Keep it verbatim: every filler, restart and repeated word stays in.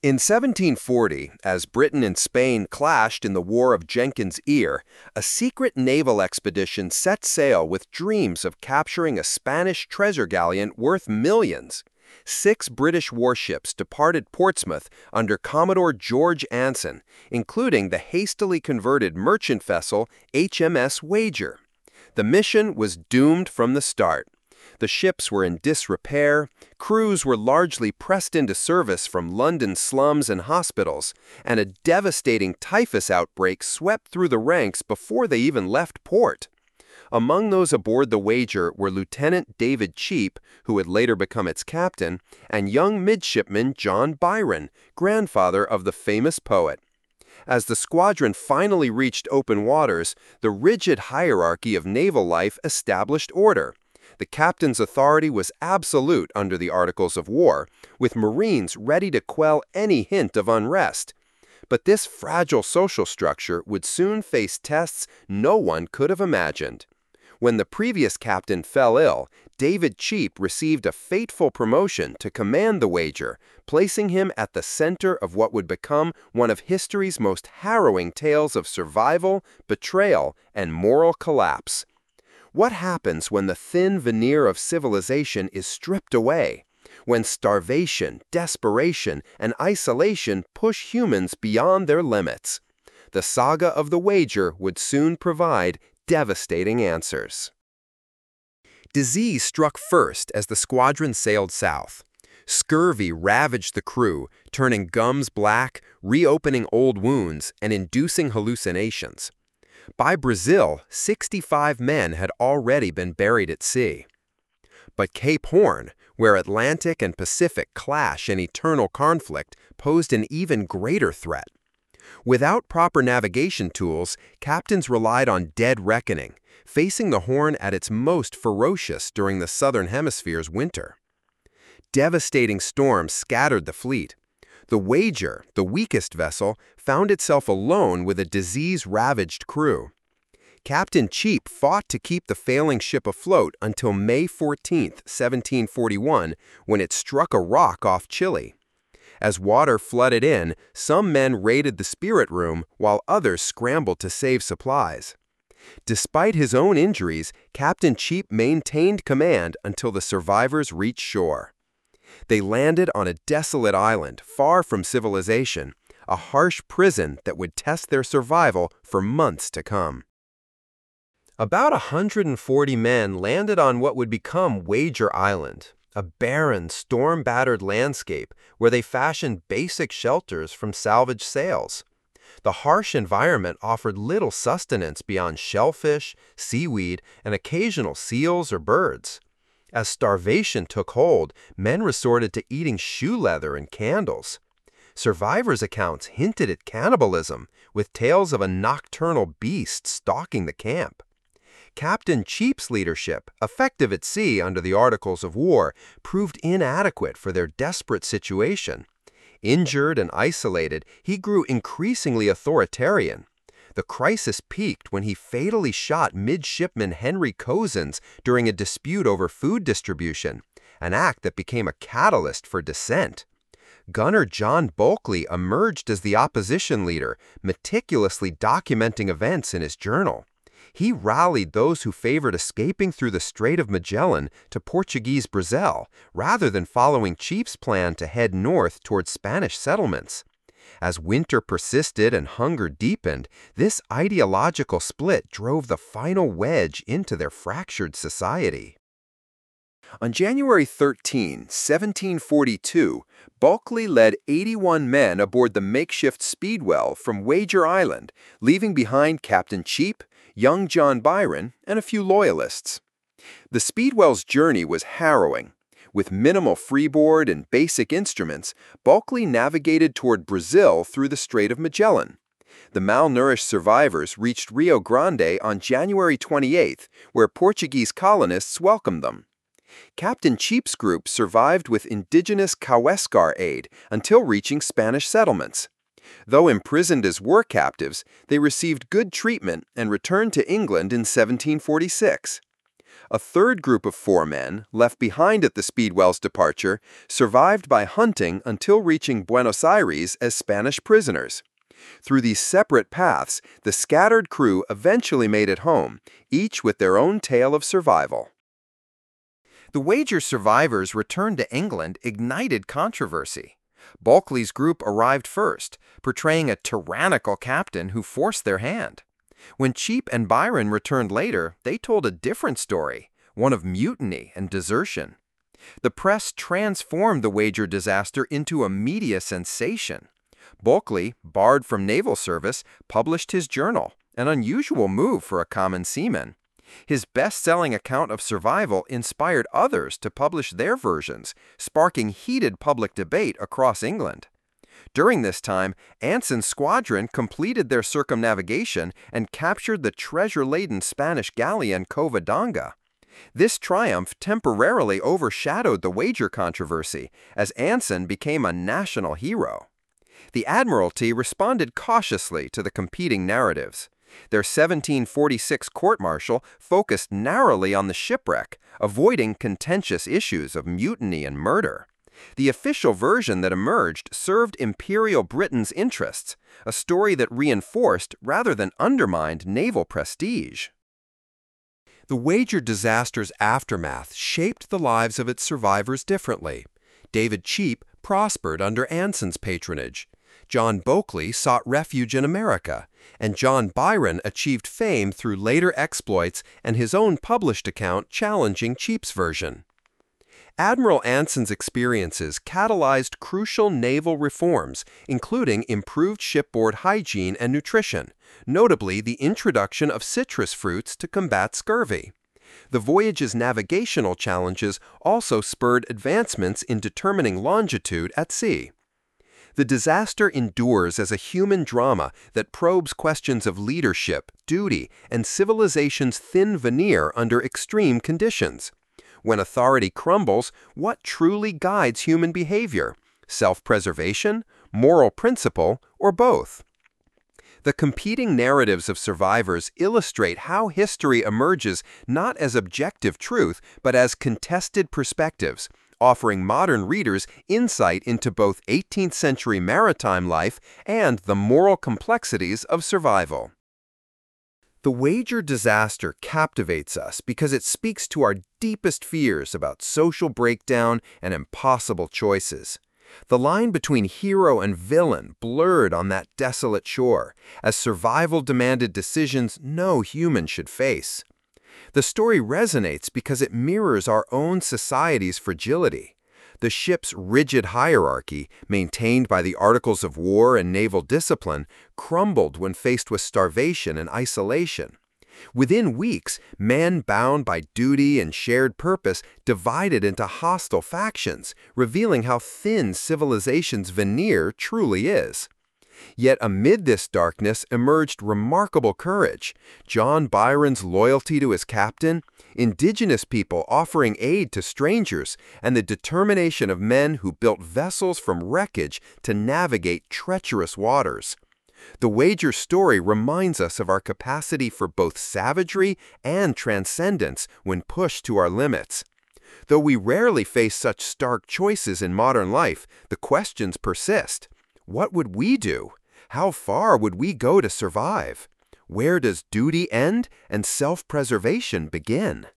In seventeen forty, as Britain and Spain clashed in the War of Jenkins' Ear, a secret naval expedition set sail with dreams of capturing a Spanish treasure galleon worth millions. Six British warships departed Portsmouth under Commodore George Anson, including the hastily converted merchant vessel H M S Wager. The mission was doomed from the start. The ships were in disrepair, crews were largely pressed into service from London slums and hospitals, and a devastating typhus outbreak swept through the ranks before they even left port. Among those aboard the Wager were Lieutenant David Cheap, who would later become its captain, and young midshipman John Byron, grandfather of the famous poet. As the squadron finally reached open waters, the rigid hierarchy of naval life established order. The captain's authority was absolute under the Articles of War, with Marines ready to quell any hint of unrest. But this fragile social structure would soon face tests no one could have imagined. When the previous captain fell ill, David Cheap received a fateful promotion to command the Wager, placing him at the center of what would become one of history's most harrowing tales of survival, betrayal, and moral collapse. What happens when the thin veneer of civilization is stripped away? When starvation, desperation, and isolation push humans beyond their limits? The saga of the Wager would soon provide devastating answers. Disease struck first as the squadron sailed south. Scurvy ravaged the crew, turning gums black, reopening old wounds, and inducing hallucinations. By Brazil, sixty-five men had already been buried at sea. But Cape Horn, where Atlantic and Pacific clash in eternal conflict, posed an even greater threat. Without proper navigation tools, captains relied on dead reckoning, facing the Horn at its most ferocious during the Southern Hemisphere's winter. Devastating storms scattered the fleet. The Wager, the weakest vessel, found itself alone with a disease-ravaged crew. Captain Cheap fought to keep the failing ship afloat until May fourteenth, seventeen forty-one, when it struck a rock off Chile. As water flooded in, some men raided the spirit room while others scrambled to save supplies. Despite his own injuries, Captain Cheap maintained command until the survivors reached shore. They landed on a desolate island, far from civilization, a harsh prison that would test their survival for months to come. About one hundred forty men landed on what would become Wager Island, a barren, storm-battered landscape where they fashioned basic shelters from salvaged sails. The harsh environment offered little sustenance beyond shellfish, seaweed, and occasional seals or birds. As starvation took hold, men resorted to eating shoe leather and candles. Survivors' accounts hinted at cannibalism, with tales of a nocturnal beast stalking the camp. Captain Cheap's leadership, effective at sea under the Articles of War, proved inadequate for their desperate situation. Injured and isolated, he grew increasingly authoritarian. The crisis peaked when he fatally shot midshipman Henry Cozens during a dispute over food distribution, an act that became a catalyst for dissent. Gunner John Bulkley emerged as the opposition leader, meticulously documenting events in his journal. He rallied those who favored escaping through the Strait of Magellan to Portuguese Brazil, rather than following Cheap's plan to head north toward Spanish settlements. As winter persisted and hunger deepened, this ideological split drove the final wedge into their fractured society. On January thirteenth, seventeen forty-two, Bulkley led eighty-one men aboard the makeshift Speedwell from Wager Island, leaving behind Captain Cheap, young John Byron, and a few loyalists. The Speedwell's journey was harrowing. With minimal freeboard and basic instruments, Bulkley navigated toward Brazil through the Strait of Magellan. The malnourished survivors reached Rio Grande on January twenty-eighth, where Portuguese colonists welcomed them. Captain Cheap's group survived with indigenous Kaweskar aid until reaching Spanish settlements. Though imprisoned as war captives, they received good treatment and returned to England in seventeen forty-six. A third group of four men, left behind at the Speedwell's departure, survived by hunting until reaching Buenos Aires as Spanish prisoners. Through these separate paths, the scattered crew eventually made it home, each with their own tale of survival. The wager survivors' return to England ignited controversy. Bulkeley's group arrived first, portraying a tyrannical captain who forced their hand. When Cheap and Byron returned later, they told a different story, one of mutiny and desertion. The press transformed the wager disaster into a media sensation. Bulkeley, barred from naval service, published his journal, an unusual move for a common seaman. His best-selling account of survival inspired others to publish their versions, sparking heated public debate across England. During this time, Anson's squadron completed their circumnavigation and captured the treasure-laden Spanish galleon Covadonga. This triumph temporarily overshadowed the wager controversy, as Anson became a national hero. The Admiralty responded cautiously to the competing narratives. Their seventeen forty-six court-martial focused narrowly on the shipwreck, avoiding contentious issues of mutiny and murder. The official version that emerged served Imperial Britain's interests, a story that reinforced rather than undermined naval prestige. The wager disaster's aftermath shaped the lives of its survivors differently. David Cheap prospered under Anson's patronage. John Bulkeley sought refuge in America, and John Byron achieved fame through later exploits and his own published account challenging Cheap's version. Admiral Anson's experiences catalyzed crucial naval reforms, including improved shipboard hygiene and nutrition, notably the introduction of citrus fruits to combat scurvy. The voyage's navigational challenges also spurred advancements in determining longitude at sea. The disaster endures as a human drama that probes questions of leadership, duty, and civilization's thin veneer under extreme conditions. When authority crumbles, what truly guides human behavior? Self-preservation, moral principle, or both? The competing narratives of survivors illustrate how history emerges not as objective truth, but as contested perspectives, offering modern readers insight into both eighteenth century maritime life and the moral complexities of survival. The wager disaster captivates us because it speaks to our deepest fears about social breakdown and impossible choices. The line between hero and villain blurred on that desolate shore, as survival demanded decisions no human should face. The story resonates because it mirrors our own society's fragility. The ship's rigid hierarchy, maintained by the Articles of War and naval discipline, crumbled when faced with starvation and isolation. Within weeks, men bound by duty and shared purpose divided into hostile factions, revealing how thin civilization's veneer truly is. Yet amid this darkness emerged remarkable courage, John Byron's loyalty to his captain, indigenous people offering aid to strangers, and the determination of men who built vessels from wreckage to navigate treacherous waters. The wager story reminds us of our capacity for both savagery and transcendence when pushed to our limits. Though we rarely face such stark choices in modern life, the questions persist. What would we do? How far would we go to survive? Where does duty end and self-preservation begin?